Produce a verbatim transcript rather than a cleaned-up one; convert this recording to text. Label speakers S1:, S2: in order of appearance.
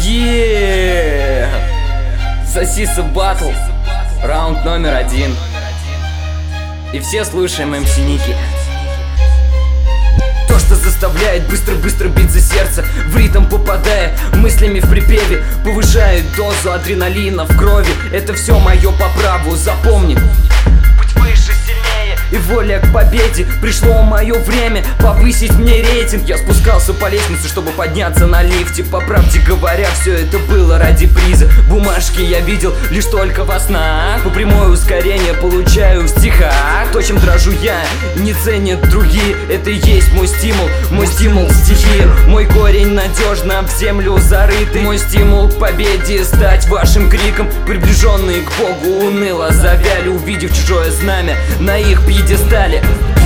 S1: Еее! Сосиса батл, раунд номер один. И все слушаем эм си Ники. То, что заставляет быстро-быстро биться сердце, в ритм попадая мыслями в припеве, повышает дозу адреналина в крови. Это все мое по праву, запомни. Быть выше, сильнее и воля к победе. Пришло мое время повысить мне рейтинг. Я спускался по лестнице, чтобы подняться на лифте. По правде говоря, все это было ради приза. Бумажки я видел лишь только во снах. По прямое ускорение получаю в стихах. То, чем дрожу я, не ценят другие. Это и есть мой стимул, мой стимул стихии. Мой корень надежно в землю зарытый. Мой стимул к победе стать вашим криком. Приближенные к Богу уныло завяли, увидев чужое знамя на их пьедестале.